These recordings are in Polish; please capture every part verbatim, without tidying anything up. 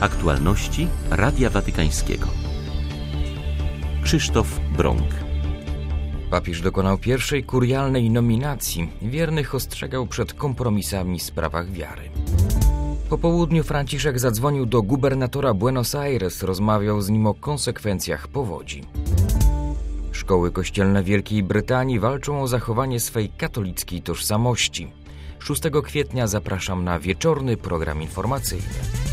Aktualności Radia Watykańskiego. Krzysztof Brąk. Papież dokonał pierwszej kurialnej nominacji. Wiernych ostrzegał przed kompromisami w sprawach wiary. Po południu Franciszek zadzwonił do gubernatora Buenos Aires, rozmawiał z nim o konsekwencjach powodzi. Szkoły kościelne Wielkiej Brytanii walczą o zachowanie swej katolickiej tożsamości. szóstego kwietnia zapraszam na wieczorny program informacyjny.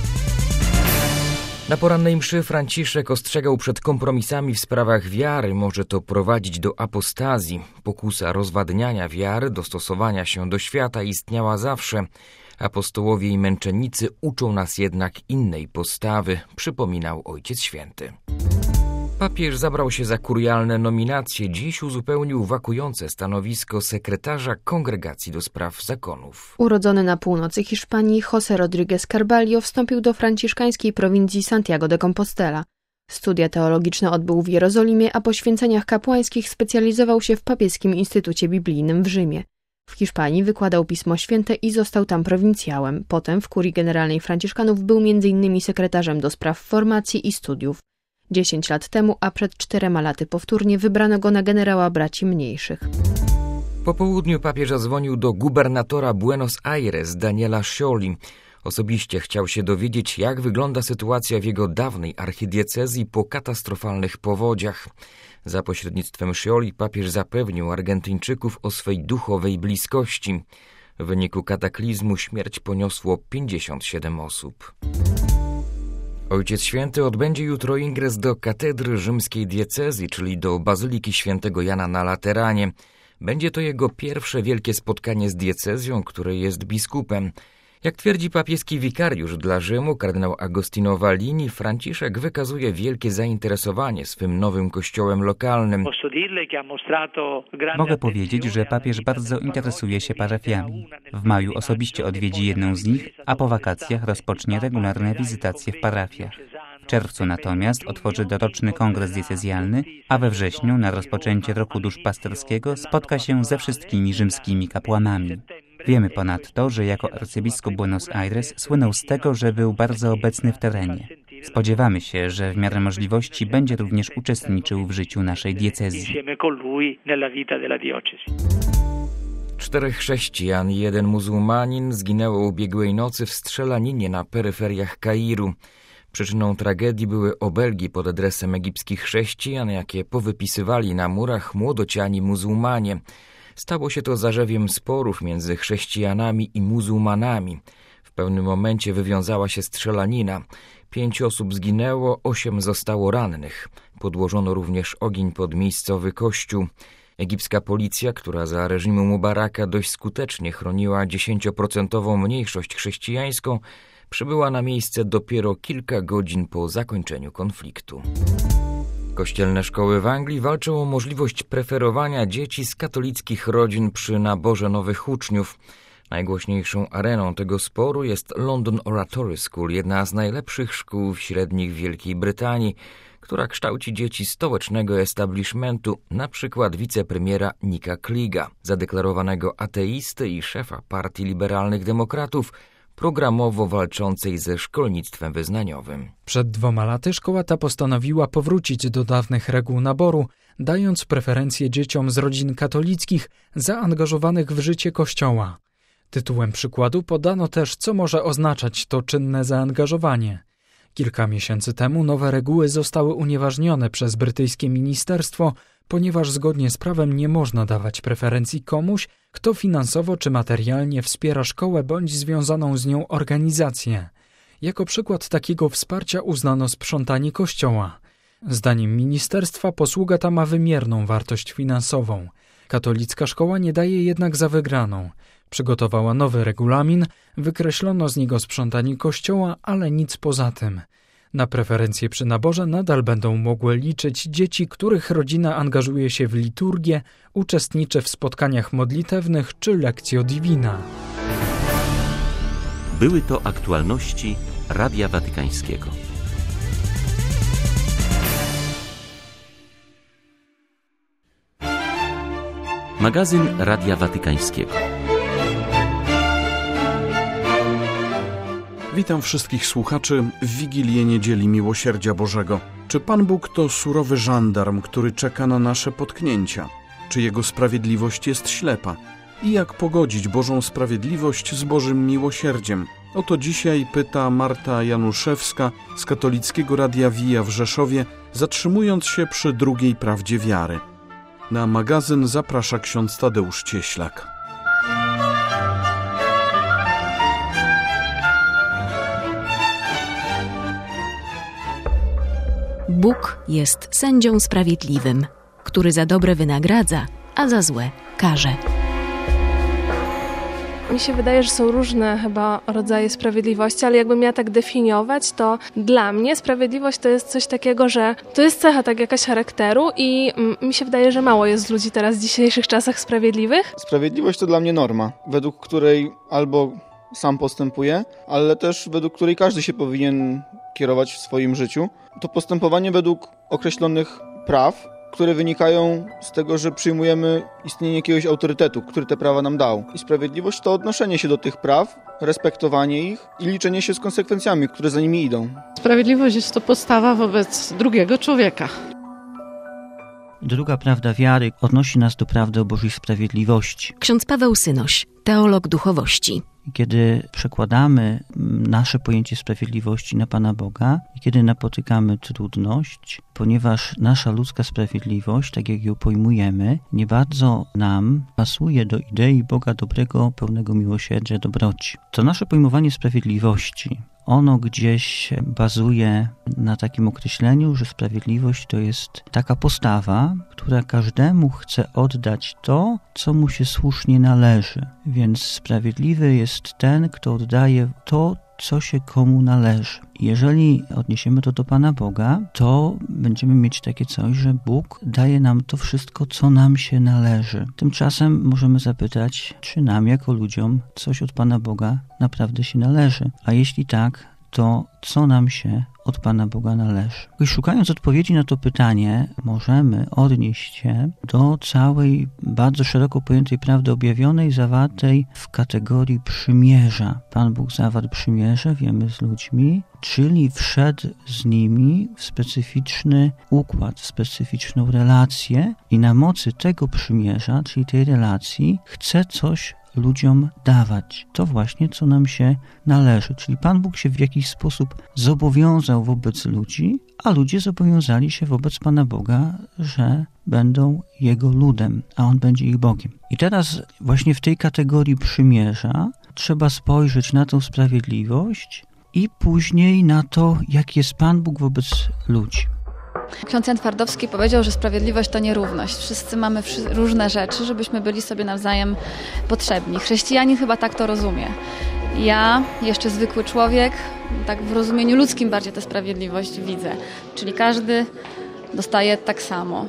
Na porannej mszy Franciszek ostrzegał przed kompromisami w sprawach wiary. Może to prowadzić do apostazji. Pokusa rozwadniania wiary, dostosowania się do świata istniała zawsze. Apostołowie i męczennicy uczą nas jednak innej postawy, przypominał Ojciec Święty. Papież zabrał się za kurialne nominacje. Dziś uzupełnił wakujące stanowisko sekretarza Kongregacji do Spraw Zakonów. Urodzony na północy Hiszpanii, José Rodríguez Carvalho wstąpił do franciszkańskiej prowincji Santiago de Compostela. Studia teologiczne odbył w Jerozolimie, a po święceniach kapłańskich specjalizował się w Papieskim Instytucie Biblijnym w Rzymie. W Hiszpanii wykładał Pismo Święte i został tam prowincjałem. Potem w Kurii Generalnej Franciszkanów był między innymi sekretarzem do spraw formacji i studiów. Dziesięć lat temu, a przed czterema laty powtórnie wybrano go na generała braci mniejszych. Po południu papież zadzwonił do gubernatora Buenos Aires, Daniela Scioli. Osobiście chciał się dowiedzieć, jak wygląda sytuacja w jego dawnej archidiecezji po katastrofalnych powodziach. Za pośrednictwem Scioli papież zapewnił Argentyńczyków o swej duchowej bliskości. W wyniku kataklizmu śmierć poniosło pięćdziesiąt siedem osób. Ojciec Święty odbędzie jutro ingres do katedry rzymskiej diecezji, czyli do Bazyliki Świętego Jana na Lateranie. Będzie to jego pierwsze wielkie spotkanie z diecezją, której jest biskupem. Jak twierdzi papieski wikariusz dla Rzymu, kardynał Agostino Vallini, Franciszek wykazuje wielkie zainteresowanie swym nowym kościołem lokalnym. Mogę powiedzieć, że papież bardzo interesuje się parafiami. W maju osobiście odwiedzi jedną z nich, a po wakacjach rozpocznie regularne wizytacje w parafiach. W czerwcu natomiast otworzy doroczny kongres diecezjalny, a we wrześniu na rozpoczęcie roku duszpasterskiego spotka się ze wszystkimi rzymskimi kapłanami. Wiemy ponadto, że jako arcybiskup Buenos Aires słynął z tego, że był bardzo obecny w terenie. Spodziewamy się, że w miarę możliwości będzie również uczestniczył w życiu naszej diecezji. Czterech chrześcijan i jeden muzułmanin zginęło ubiegłej nocy w strzelaninie na peryferiach Kairu. Przyczyną tragedii były obelgi pod adresem egipskich chrześcijan, jakie powypisywali na murach młodociani muzułmanie. Stało się to zarzewiem sporów między chrześcijanami i muzułmanami. W pewnym momencie wywiązała się strzelanina. Pięć osób zginęło, osiem zostało rannych. Podłożono również ogień pod miejscowy kościół. Egipska policja, która za reżimu Mubaraka dość skutecznie chroniła dziesięcioprocentową mniejszość chrześcijańską, przybyła na miejsce dopiero kilka godzin po zakończeniu konfliktu. Kościelne szkoły w Anglii walczą o możliwość preferowania dzieci z katolickich rodzin przy naborze nowych uczniów. Najgłośniejszą areną tego sporu jest London Oratory School, jedna z najlepszych szkół średnich w Wielkiej Brytanii, która kształci dzieci stołecznego establishmentu, na przykład wicepremiera Nicka Clegga, zadeklarowanego ateisty i szefa Partii Liberalnych Demokratów, programowo walczącej ze szkolnictwem wyznaniowym. Przed dwoma laty szkoła ta postanowiła powrócić do dawnych reguł naboru, dając preferencje dzieciom z rodzin katolickich zaangażowanych w życie Kościoła. Tytułem przykładu podano też, co może oznaczać to czynne zaangażowanie. Kilka miesięcy temu nowe reguły zostały unieważnione przez brytyjskie ministerstwo, ponieważ zgodnie z prawem nie można dawać preferencji komuś, kto finansowo czy materialnie wspiera szkołę bądź związaną z nią organizację. Jako przykład takiego wsparcia uznano sprzątanie kościoła. Zdaniem ministerstwa posługa ta ma wymierną wartość finansową. Katolicka szkoła nie daje jednak za wygraną. Przygotowała nowy regulamin, wykreślono z niego sprzątanie kościoła, ale nic poza tym. Na preferencje przy naborze nadal będą mogły liczyć dzieci, których rodzina angażuje się w liturgię, uczestniczy w spotkaniach modlitewnych czy Lectio Divina. Były to aktualności Radia Watykańskiego. Magazyn Radia Watykańskiego. Witam wszystkich słuchaczy w Wigilię Niedzieli Miłosierdzia Bożego. Czy Pan Bóg to surowy żandarm, który czeka na nasze potknięcia? Czy Jego sprawiedliwość jest ślepa? I jak pogodzić Bożą sprawiedliwość z Bożym miłosierdziem? O to dzisiaj pyta Marta Januszewska z Katolickiego Radia Via w Rzeszowie, zatrzymując się przy drugiej prawdzie wiary. Na magazyn zaprasza ksiądz Tadeusz Cieślak. Bóg jest sędzią sprawiedliwym, który za dobre wynagradza, a za złe karze. Mi się wydaje, że są różne chyba rodzaje sprawiedliwości, ale jakbym miała tak definiować, to dla mnie sprawiedliwość to jest coś takiego, że to jest cecha tak jakaś charakteru i mm, mi się wydaje, że mało jest ludzi teraz w dzisiejszych czasach sprawiedliwych. Sprawiedliwość to dla mnie norma, według której albo sam postępuję, ale też według której każdy się powinien kierować w swoim życiu. To postępowanie według określonych praw, które wynikają z tego, że przyjmujemy istnienie jakiegoś autorytetu, który te prawa nam dał. I sprawiedliwość to odnoszenie się do tych praw, respektowanie ich i liczenie się z konsekwencjami, które za nimi idą. Sprawiedliwość jest to postawa wobec drugiego człowieka. Druga prawda wiary odnosi nas do prawdy o Bożej sprawiedliwości. Ksiądz Paweł Synoś, teolog duchowości. Kiedy przekładamy nasze pojęcie sprawiedliwości na Pana Boga i kiedy napotykamy trudność, ponieważ nasza ludzka sprawiedliwość, tak jak ją pojmujemy, nie bardzo nam pasuje do idei Boga dobrego, pełnego miłosierdzia, dobroci. To nasze pojmowanie sprawiedliwości, ono gdzieś bazuje na takim określeniu, że sprawiedliwość to jest taka postawa, która każdemu chce oddać to, co mu się słusznie należy. Więc sprawiedliwy jest ten, kto oddaje to, co się komu należy. Jeżeli odniesiemy to do Pana Boga, to będziemy mieć takie coś, że Bóg daje nam to wszystko, co nam się należy. Tymczasem możemy zapytać, czy nam jako ludziom coś od Pana Boga naprawdę się należy. A jeśli tak, to co nam się od Pana Boga należy? I szukając odpowiedzi na to pytanie, możemy odnieść się do całej bardzo szeroko pojętej prawdy objawionej, zawartej w kategorii przymierza. Pan Bóg zawarł przymierze, wiemy, z ludźmi, czyli wszedł z nimi w specyficzny układ, w specyficzną relację i na mocy tego przymierza, czyli tej relacji, chce coś ludziom dawać. To właśnie, co nam się należy. Czyli Pan Bóg się w jakiś sposób zobowiązał wobec ludzi, a ludzie zobowiązali się wobec Pana Boga, że będą Jego ludem, a On będzie ich Bogiem. I teraz właśnie w tej kategorii przymierza trzeba spojrzeć na tą sprawiedliwość i później na to, jak jest Pan Bóg wobec ludzi. Ksiądz Jan Twardowski powiedział, że sprawiedliwość to nierówność. Wszyscy mamy różne rzeczy, żebyśmy byli sobie nawzajem potrzebni. Chrześcijanin chyba tak to rozumie. Ja, jeszcze zwykły człowiek, tak w rozumieniu ludzkim bardziej tę sprawiedliwość widzę. Czyli każdy dostaje tak samo.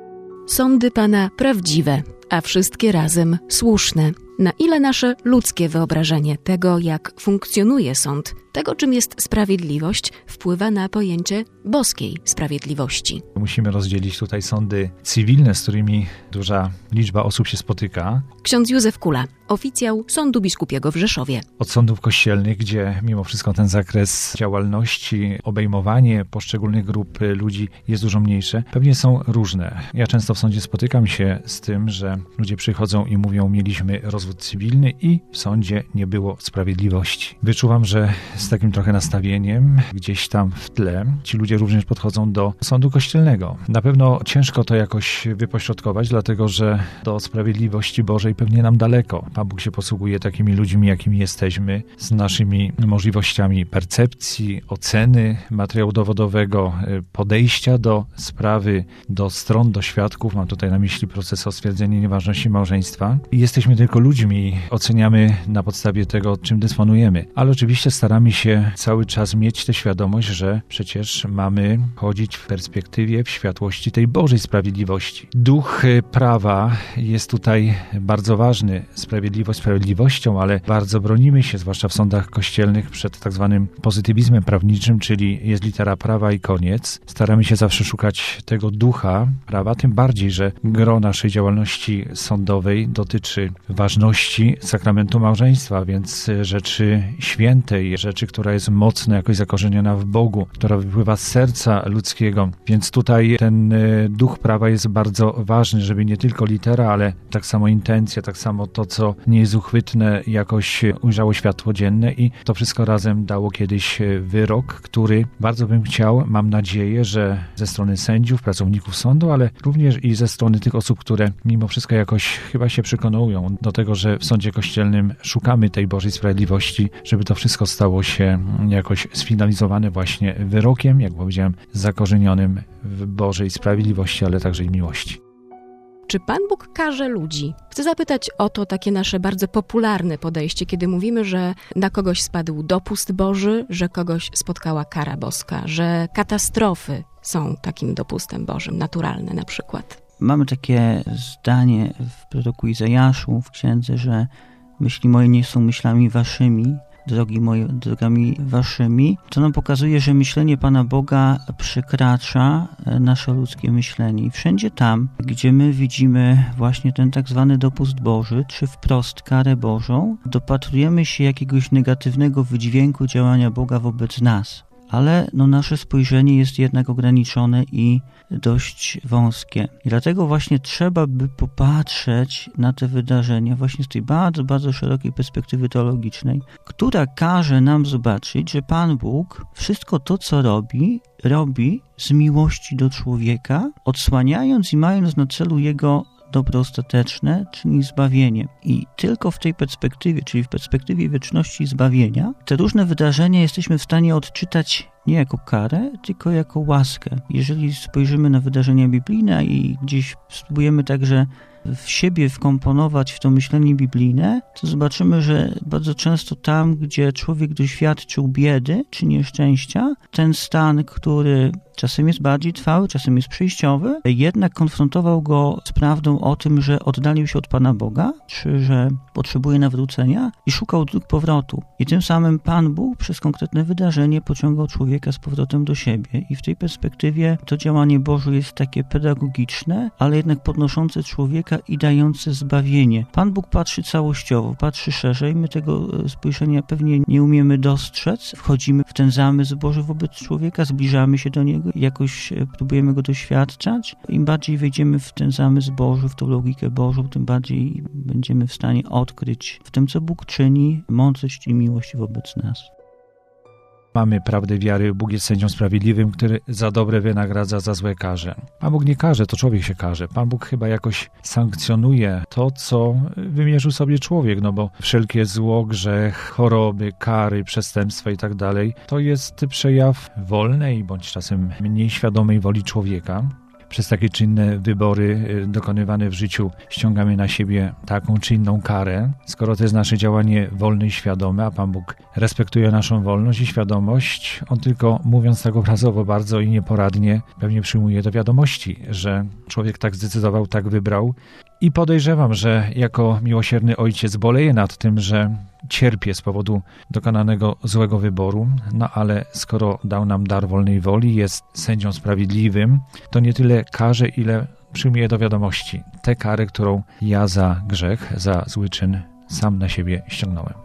Sądy Pana prawdziwe, a wszystkie razem słuszne. Na ile nasze ludzkie wyobrażenie tego, jak funkcjonuje sąd, tego, czym jest sprawiedliwość, wpływa na pojęcie boskiej sprawiedliwości. Musimy rozdzielić tutaj sądy cywilne, z którymi duża liczba osób się spotyka. Ksiądz Józef Kula, oficjał Sądu Biskupiego w Rzeszowie. Od sądów kościelnych, gdzie mimo wszystko ten zakres działalności, obejmowanie poszczególnych grup ludzi jest dużo mniejsze, pewnie są różne. Ja często w sądzie spotykam się z tym, że ludzie przychodzą i mówią, mieliśmy rozwód cywilny i w sądzie nie było sprawiedliwości. Wyczuwam, że z takim trochę nastawieniem gdzieś tam w tle ci ludzie również podchodzą do sądu kościelnego. Na pewno ciężko to jakoś wypośrodkować, dlatego że do sprawiedliwości Bożej pewnie nam daleko. Pan Bóg się posługuje takimi ludźmi, jakimi jesteśmy, z naszymi możliwościami percepcji, oceny materiału dowodowego, podejścia do sprawy, do stron, do świadków. Mam tutaj na myśli proces o stwierdzenie nieważności małżeństwa. I jesteśmy tylko ludźmi, oceniamy na podstawie tego, czym dysponujemy. Ale oczywiście staramy się cały czas mieć tę świadomość, że przecież mamy chodzić w perspektywie, w światłości tej Bożej sprawiedliwości. Duch prawa jest tutaj bardzo ważny. Sprawiedliwość sprawiedliwością, ale bardzo bronimy się, zwłaszcza w sądach kościelnych, przed tak zwanym pozytywizmem prawniczym, czyli jest litera prawa i koniec. Staramy się zawsze szukać tego ducha prawa, tym bardziej, że gro naszej działalności sądowej dotyczy ważności ważności sakramentu małżeństwa, więc rzeczy świętej, rzeczy, która jest mocno jakoś zakorzeniona w Bogu, która wypływa z serca ludzkiego. Więc tutaj ten duch prawa jest bardzo ważny, żeby nie tylko litera, ale tak samo intencja, tak samo to, co nie jest uchwytne, jakoś ujrzało światło dzienne i to wszystko razem dało kiedyś wyrok, który bardzo bym chciał, mam nadzieję, że ze strony sędziów, pracowników sądu, ale również i ze strony tych osób, które mimo wszystko jakoś chyba się przekonują do tego, że w sądzie kościelnym szukamy tej Bożej sprawiedliwości, żeby to wszystko stało się jakoś sfinalizowane właśnie wyrokiem, jak powiedziałem, zakorzenionym w Bożej sprawiedliwości, ale także i miłości. Czy Pan Bóg karze ludzi? Chcę zapytać o to takie nasze bardzo popularne podejście, kiedy mówimy, że na kogoś spadł dopust Boży, że kogoś spotkała kara boska, że katastrofy są takim dopustem Bożym, naturalne na przykład. Mamy takie zdanie w proroku Izajaszu, w księdze, że myśli moje nie są myślami waszymi, drogi moje, drogami waszymi. To nam pokazuje, że myślenie Pana Boga przekracza nasze ludzkie myślenie. I wszędzie tam, gdzie my widzimy właśnie ten tak zwany dopust Boży, czy wprost karę Bożą, dopatrujemy się jakiegoś negatywnego wydźwięku działania Boga wobec nas. Ale no, nasze spojrzenie jest jednak ograniczone i dość wąskie. I dlatego właśnie trzeba by popatrzeć na te wydarzenia właśnie z tej bardzo, bardzo szerokiej perspektywy teologicznej, która każe nam zobaczyć, że Pan Bóg wszystko to, co robi, robi z miłości do człowieka, odsłaniając i mając na celu jego dobro ostateczne, czyli zbawienie. I tylko w tej perspektywie, czyli w perspektywie wieczności zbawienia, te różne wydarzenia jesteśmy w stanie odczytać nie jako karę, tylko jako łaskę. Jeżeli spojrzymy na wydarzenia biblijne i gdzieś spróbujemy także w siebie wkomponować w to myślenie biblijne, to zobaczymy, że bardzo często tam, gdzie człowiek doświadczył biedy czy nieszczęścia, ten stan, który czasem jest bardziej trwały, czasem jest przejściowy, jednak konfrontował go z prawdą o tym, że oddalił się od Pana Boga, czy że potrzebuje nawrócenia i szukał dróg powrotu. I tym samym Pan Bóg przez konkretne wydarzenie pociągał człowieka z powrotem do siebie. I w tej perspektywie to działanie Boże jest takie pedagogiczne, ale jednak podnoszące człowieka i dające zbawienie. Pan Bóg patrzy całościowo, patrzy szerzej. My tego spojrzenia pewnie nie umiemy dostrzec. Wchodzimy w ten zamysł Boży wobec człowieka, zbliżamy się do niego, jakoś próbujemy go doświadczać. Im bardziej wejdziemy w ten zamysł Boży, w tą logikę Bożą, tym bardziej będziemy w stanie odkryć w tym, co Bóg czyni, mądrość i miłość wobec nas. Mamy prawdę wiary, Bóg jest sędzią sprawiedliwym, który za dobre wynagradza, za złe karze. Pan Bóg nie karze, to człowiek się karze. Pan Bóg chyba jakoś sankcjonuje to, co wymierzył sobie człowiek, no bo wszelkie zło, grzech, choroby, kary, przestępstwa i tak dalej, to jest przejaw wolnej, bądź czasem mniej świadomej woli człowieka. Przez takie czy inne wybory dokonywane w życiu ściągamy na siebie taką czy inną karę. Skoro to jest nasze działanie wolne i świadome, a Pan Bóg respektuje naszą wolność i świadomość, On tylko, mówiąc tak obrazowo bardzo i nieporadnie, pewnie przyjmuje do wiadomości, że człowiek tak zdecydował, tak wybrał. I podejrzewam, że jako miłosierny ojciec boleje nad tym, że cierpię z powodu dokonanego złego wyboru, no ale skoro dał nam dar wolnej woli, jest sędzią sprawiedliwym, to nie tyle karze, ile przyjmuje do wiadomości tę karę, którą ja za grzech, za zły czyn sam na siebie ściągnąłem.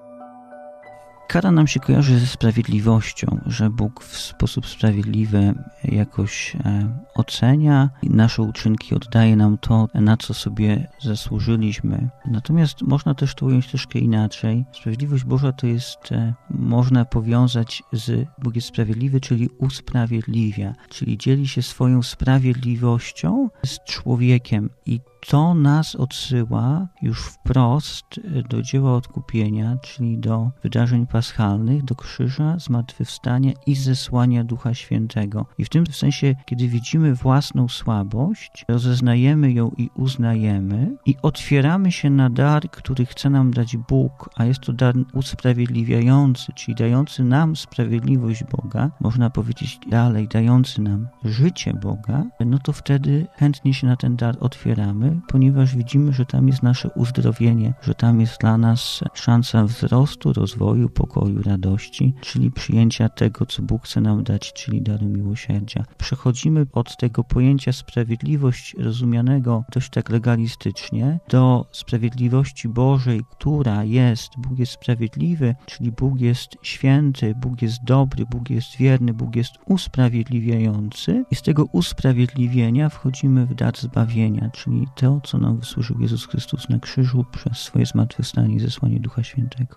Kara nam się kojarzy ze sprawiedliwością, że Bóg w sposób sprawiedliwy jakoś e, ocenia i nasze uczynki, oddaje nam to, na co sobie zasłużyliśmy. Natomiast można też to ująć troszkę inaczej. Sprawiedliwość Boża to jest, e, można powiązać z Bóg jest sprawiedliwy, czyli usprawiedliwia, czyli dzieli się swoją sprawiedliwością z człowiekiem i to nas odsyła już wprost do dzieła odkupienia, czyli do wydarzeń paschalnych, do krzyża, zmartwychwstania i zesłania Ducha Świętego. I w tym sensie, kiedy widzimy własną słabość, rozeznajemy ją i uznajemy i otwieramy się na dar, który chce nam dać Bóg, a jest to dar usprawiedliwiający, czyli dający nam sprawiedliwość Boga, można powiedzieć dalej, dający nam życie Boga, no to wtedy chętnie się na ten dar otwieramy, Boży, ponieważ widzimy, że tam jest nasze uzdrowienie, że tam jest dla nas szansa wzrostu, rozwoju, pokoju, radości, czyli przyjęcia tego, co Bóg chce nam dać, czyli daru miłosierdzia. Przechodzimy od tego pojęcia sprawiedliwość rozumianego dość tak legalistycznie do sprawiedliwości Bożej, która jest, Bóg jest sprawiedliwy, czyli Bóg jest święty, Bóg jest dobry, Bóg jest wierny, Bóg jest usprawiedliwiający i z tego usprawiedliwienia wchodzimy w dar zbawienia, czyli to, co nam wysłużył Jezus Chrystus na krzyżu przez swoje zmartwychwstanie i zesłanie Ducha Świętego.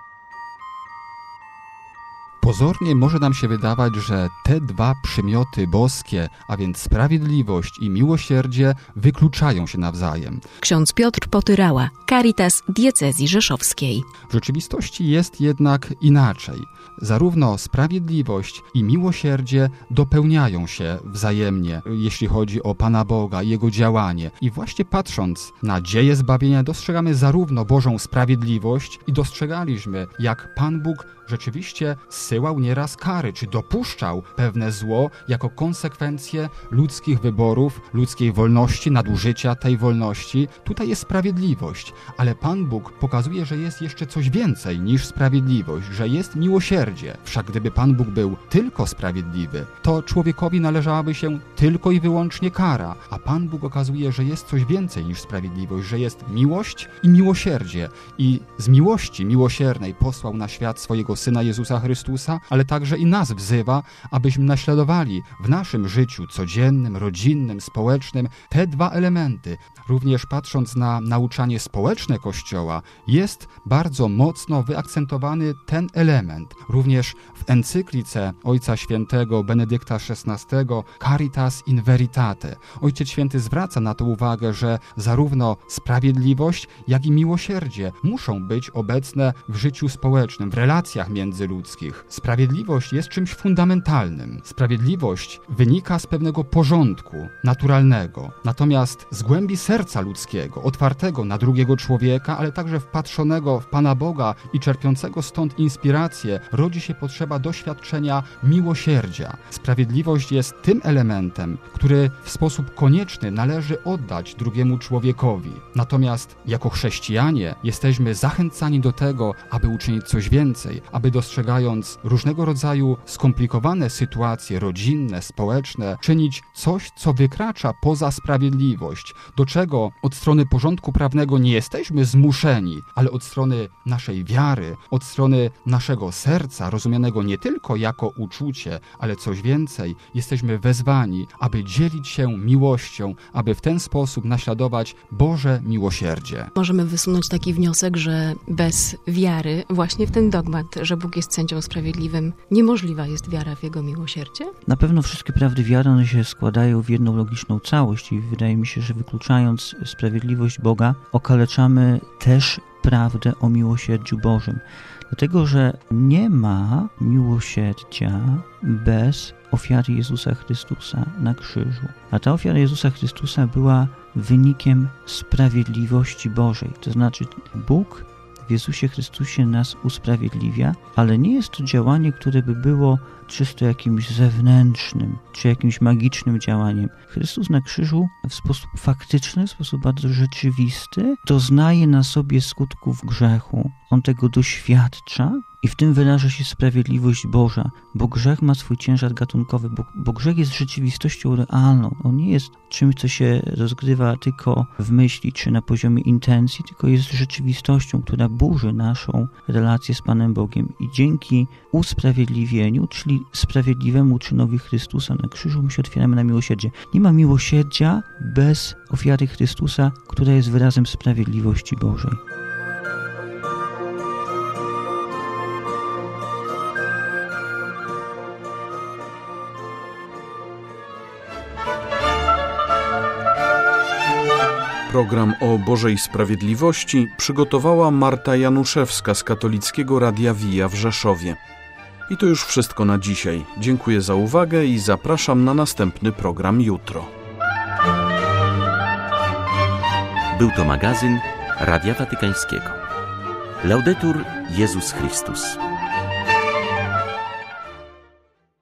Pozornie może nam się wydawać, że te dwa przymioty boskie, a więc sprawiedliwość i miłosierdzie, wykluczają się nawzajem. Ksiądz Piotr Potyrała, Caritas Diecezji Rzeszowskiej. W rzeczywistości jest jednak inaczej. Zarówno sprawiedliwość i miłosierdzie dopełniają się wzajemnie, jeśli chodzi o Pana Boga i Jego działanie. I właśnie patrząc na dzieje zbawienia, dostrzegamy zarówno Bożą sprawiedliwość i dostrzegaliśmy, jak Pan Bóg rzeczywiście zsyłał nieraz kary, czy dopuszczał pewne zło jako konsekwencję ludzkich wyborów, ludzkiej wolności, nadużycia tej wolności. Tutaj jest sprawiedliwość, ale Pan Bóg pokazuje, że jest jeszcze coś więcej niż sprawiedliwość, że jest miłosierdzie. Wszak gdyby Pan Bóg był tylko sprawiedliwy, to człowiekowi należałaby się tylko i wyłącznie kara, a Pan Bóg okazuje, że jest coś więcej niż sprawiedliwość, że jest miłość i miłosierdzie. I z miłości miłosiernej posłał na świat swojego Syna Jezusa Chrystusa, ale także i nas wzywa, abyśmy naśladowali w naszym życiu codziennym, rodzinnym, społecznym te dwa elementy. Również patrząc na nauczanie społeczne Kościoła, jest bardzo mocno wyakcentowany ten element. Również w encyklice Ojca Świętego Benedykta szesnastego Caritas in Veritate Ojciec Święty zwraca na to uwagę, że zarówno sprawiedliwość, jak i miłosierdzie muszą być obecne w życiu społecznym, w relacjach międzyludzkich. Sprawiedliwość jest czymś fundamentalnym. Sprawiedliwość wynika z pewnego porządku naturalnego, natomiast z głębi serca ludzkiego, otwartego na drugiego człowieka, ale także wpatrzonego w Pana Boga i czerpiącego stąd inspirację, rodzi się potrzeba doświadczenia miłosierdzia. Sprawiedliwość jest tym elementem, który w sposób konieczny należy oddać drugiemu człowiekowi. Natomiast jako chrześcijanie jesteśmy zachęcani do tego, aby uczynić coś więcej, aby dostrzegając różnego rodzaju skomplikowane sytuacje rodzinne, społeczne, czynić coś, co wykracza poza sprawiedliwość, do czego od strony porządku prawnego nie jesteśmy zmuszeni, ale od strony naszej wiary, od strony naszego serca, rozumianego nie tylko jako uczucie, ale coś więcej, jesteśmy wezwani, aby dzielić się miłością, aby w ten sposób naśladować Boże miłosierdzie. Możemy wysunąć taki wniosek, że bez wiary, właśnie w ten dogmat, że Bóg jest sędzią sprawiedliwym, niemożliwa jest wiara w Jego miłosierdzie? Na pewno wszystkie prawdy wiary, one się składają w jedną logiczną całość i wydaje mi się, że wykluczając sprawiedliwość Boga, okaleczamy też prawdę o miłosierdziu Bożym. Dlatego, że nie ma miłosierdzia bez ofiary Jezusa Chrystusa na krzyżu. A ta ofiara Jezusa Chrystusa była wynikiem sprawiedliwości Bożej. To znaczy Bóg w Jezusie Chrystusie nas usprawiedliwia, ale nie jest to działanie, które by było czysto jakimś zewnętrznym, czy jakimś magicznym działaniem. Chrystus na krzyżu w sposób faktyczny, w sposób bardzo rzeczywisty doznaje na sobie skutków grzechu. On tego doświadcza i w tym wyraża się sprawiedliwość Boża, bo grzech ma swój ciężar gatunkowy, bo, bo grzech jest rzeczywistością realną. On nie jest czymś, co się rozgrywa tylko w myśli czy na poziomie intencji, tylko jest rzeczywistością, która burzy naszą relację z Panem Bogiem. I dzięki usprawiedliwieniu, czyli sprawiedliwemu czynowi Chrystusa na krzyżu, my się otwieramy na miłosierdzie. Nie ma miłosierdzia bez ofiary Chrystusa, która jest wyrazem sprawiedliwości Bożej. Program o Bożej Sprawiedliwości przygotowała Marta Januszewska z Katolickiego Radia Via w Rzeszowie. I to już wszystko na dzisiaj. Dziękuję za uwagę i zapraszam na następny program jutro. Był to magazyn Radia Watykańskiego. Laudetur Jezus Chrystus.